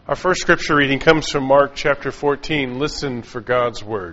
Our first scripture reading comes from Mark chapter 14. Listen for God's word.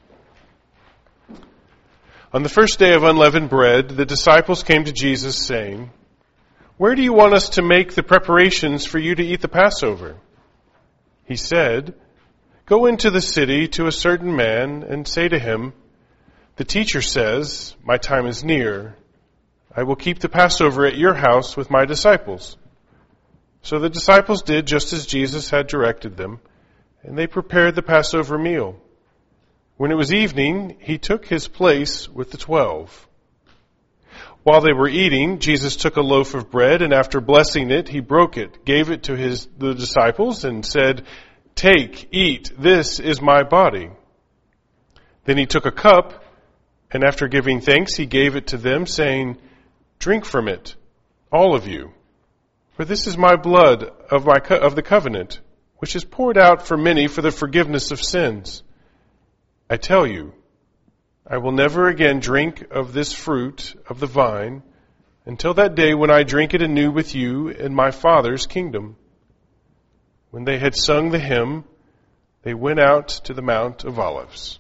On the first day of unleavened bread, the disciples came to Jesus saying, "Where do you want us to make the preparations for you to eat the Passover?" He said, "Go into the city to a certain man and say to him, 'The teacher says, my time is near. I will keep the Passover at your house with my disciples.'" So the disciples did just as Jesus had directed them, and they prepared the Passover meal. When it was evening, he took his place with the 12. While they were eating, Jesus took a loaf of bread, and after blessing it, he broke it, gave it to the disciples, and said, "Take, eat, this is my body." Then he took a cup, and after giving thanks, he gave it to them, saying, "Drink from it, all of you. For this is my blood of the covenant, which is poured out for many for the forgiveness of sins. I tell you, I will never again drink of this fruit of the vine until that day when I drink it anew with you in my Father's kingdom." When they had sung the hymn, they went out to the Mount of Olives.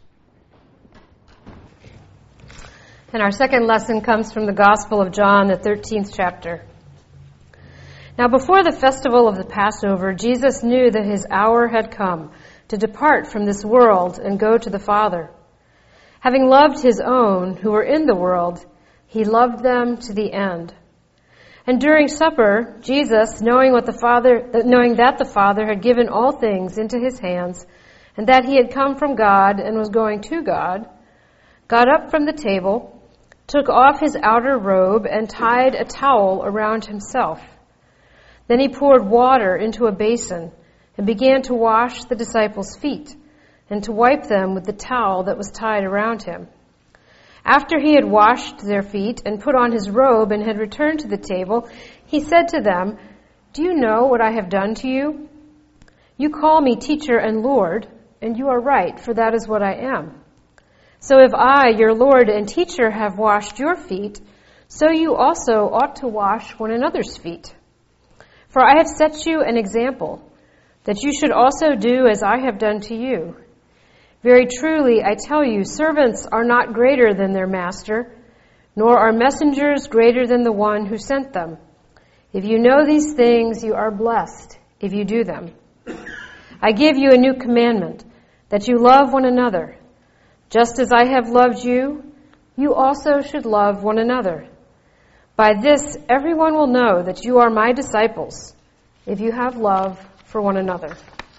And our second lesson comes from the Gospel of John, the 13th chapter. Now before the festival of the Passover, Jesus knew that his hour had come to depart from this world and go to the Father. Having loved his own who were in the world, he loved them to the end. And during supper, Jesus, knowing that the Father had given all things into his hands, and that he had come from God and was going to God, got up from the table, took off his outer robe, and tied a towel around himself. Then he poured water into a basin and began to wash the disciples' feet and to wipe them with the towel that was tied around him. After he had washed their feet and put on his robe and had returned to the table, he said to them, "Do you know what I have done to you? You call me teacher and Lord, and you are right, for that is what I am. So if I, your Lord and teacher, have washed your feet, so you also ought to wash one another's feet. For I have set you an example, that you should also do as I have done to you. Very truly, I tell you, servants are not greater than their master, nor are messengers greater than the one who sent them. If you know these things, you are blessed if you do them. I give you a new commandment, that you love one another. Just as I have loved you, you also should love one another. By this, everyone will know that you are my disciples, if you have love for one another."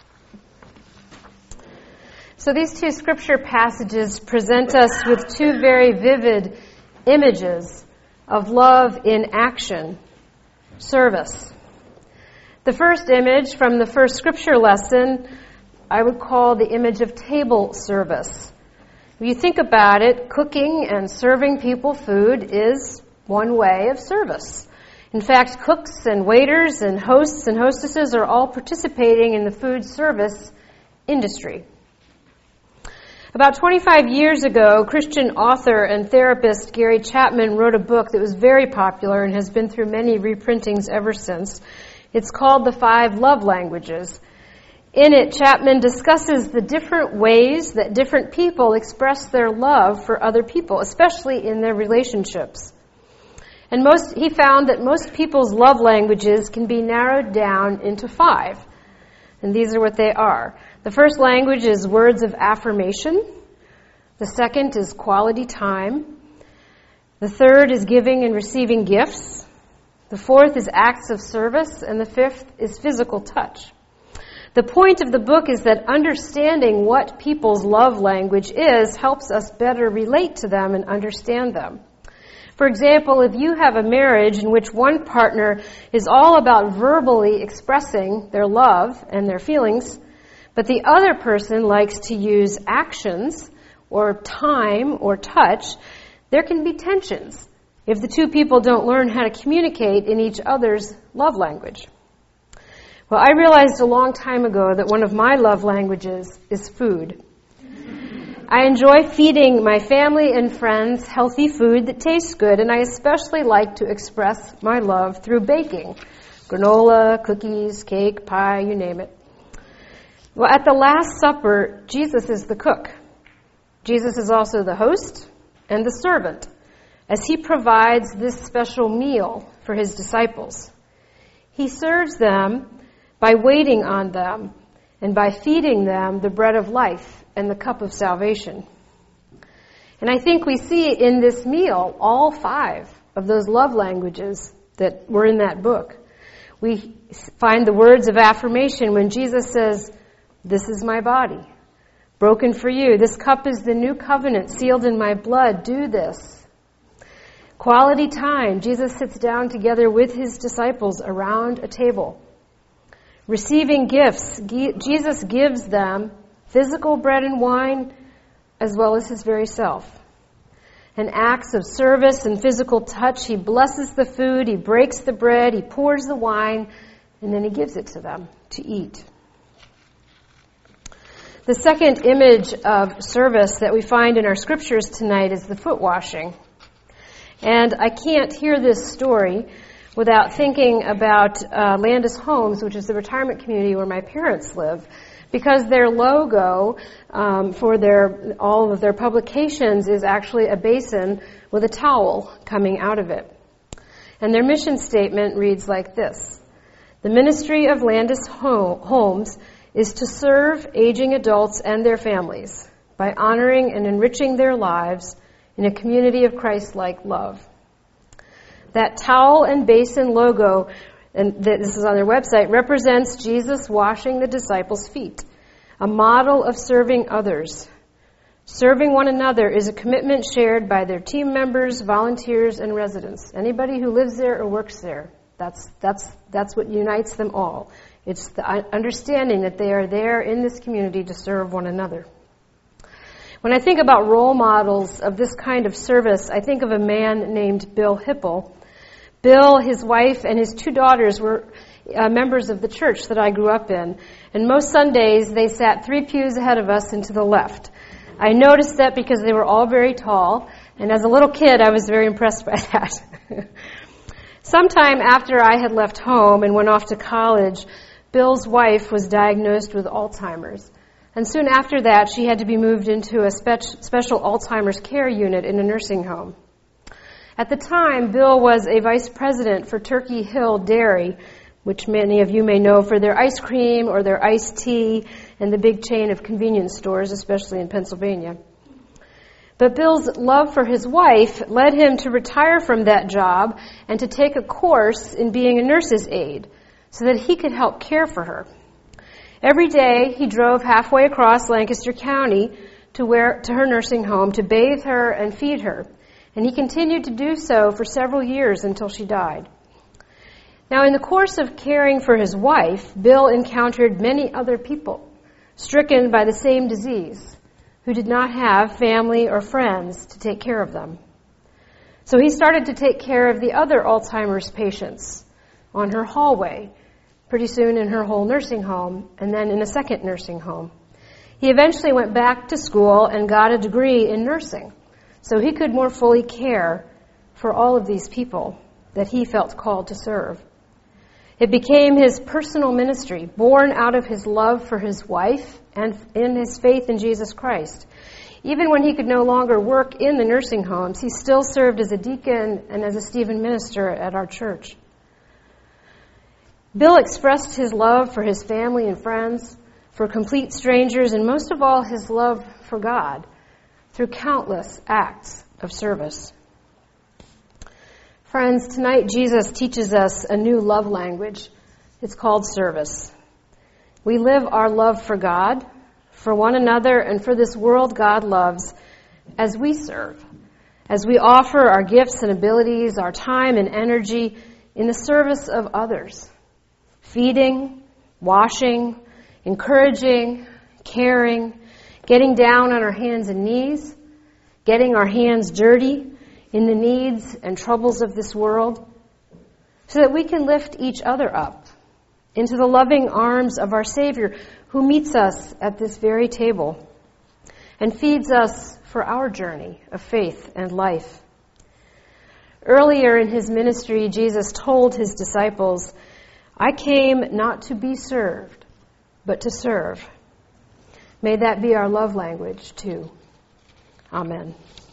So these two scripture passages present us with two very vivid images of love in action, service. The first image from the first scripture lesson, I would call the image of table service. If you think about it, cooking and serving people food is one way of service. In fact, cooks and waiters and hosts and hostesses are all participating in the food service industry. About 25 years ago, Christian author and therapist Gary Chapman wrote a book that was very popular and has been through many reprintings ever since. It's called The 5 Love Languages. In it, Chapman discusses the different ways that different people express their love for other people, especially in their relationships. And he found that most people's love languages can be narrowed down into 5. And these are what they are. The first language is words of affirmation. The second is quality time. The third is giving and receiving gifts. The fourth is acts of service. And the fifth is physical touch. The point of the book is that understanding what people's love language is helps us better relate to them and understand them. For example, if you have a marriage in which one partner is all about verbally expressing their love and their feelings, but the other person likes to use actions or time or touch, there can be tensions if the two people don't learn how to communicate in each other's love language. Well, I realized a long time ago that one of my love languages is food. I enjoy feeding my family and friends healthy food that tastes good, and I especially like to express my love through baking. Granola, cookies, cake, pie, you name it. Well, at the Last Supper, Jesus is the cook. Jesus is also the host and the servant, as he provides this special meal for his disciples. He serves them by waiting on them and by feeding them the bread of life and the cup of salvation. And I think we see in this meal all 5 of those love languages that were in that book. We find the words of affirmation when Jesus says, "This is my body, broken for you. This cup is the new covenant sealed in my blood. Do this." Quality time. Jesus sits down together with his disciples around a table. Receiving gifts. Jesus gives them physical bread and wine as well as his very self. And acts of service and physical touch. He blesses the food, he breaks the bread, he pours the wine, and then he gives it to them to eat. The second image of service that we find in our scriptures tonight is the foot washing. And I can't hear this story without thinking about Landis Homes, which is the retirement community where my parents live, because their logo for all of their publications is actually a basin with a towel coming out of it. And their mission statement reads like this: "The ministry of Landis Homes is to serve aging adults and their families by honoring and enriching their lives in a community of Christ-like love." That towel and basin logo, and this is on their website, represents Jesus washing the disciples' feet, a model of serving others. Serving one another is a commitment shared by their team members, volunteers, and residents. Anybody who lives there or works there, that's what unites them all. It's the understanding that they are there in this community to serve one another. When I think about role models of this kind of service, I think of a man named Bill Hipple. Bill, his wife, and his 2 daughters were members of the church that I grew up in. And most Sundays, they sat 3 pews ahead of us and to the left. I noticed that because they were all very tall, and as a little kid, I was very impressed by that. Sometime after I had left home and went off to college, Bill's wife was diagnosed with Alzheimer's. And soon after that, she had to be moved into a special Alzheimer's care unit in a nursing home. At the time, Bill was a vice president for Turkey Hill Dairy, which many of you may know for their ice cream or their iced tea and the big chain of convenience stores, especially in Pennsylvania. But Bill's love for his wife led him to retire from that job and to take a course in being a nurse's aide so that he could help care for her. Every day, he drove halfway across Lancaster County to her nursing home to bathe her and feed her. And he continued to do so for several years until she died. Now, in the course of caring for his wife, Bill encountered many other people stricken by the same disease who did not have family or friends to take care of them. So he started to take care of the other Alzheimer's patients on her hallway, pretty soon in her whole nursing home, and then in a second nursing home. He eventually went back to school and got a degree in nursing, so he could more fully care for all of these people that he felt called to serve. It became his personal ministry, born out of his love for his wife and in his faith in Jesus Christ. Even when he could no longer work in the nursing homes, he still served as a deacon and as a Stephen minister at our church. Bill expressed his love for his family and friends, for complete strangers, and most of all, his love for God through countless acts of service. Friends, tonight Jesus teaches us a new love language. It's called service. We live our love for God, for one another, and for this world God loves as we serve, as we offer our gifts and abilities, our time and energy in the service of others, feeding, washing, encouraging, caring, getting down on our hands and knees, getting our hands dirty in the needs and troubles of this world, so that we can lift each other up into the loving arms of our Savior, who meets us at this very table and feeds us for our journey of faith and life. Earlier in his ministry, Jesus told his disciples, "I came not to be served, but to serve May that be our love language too. Amen.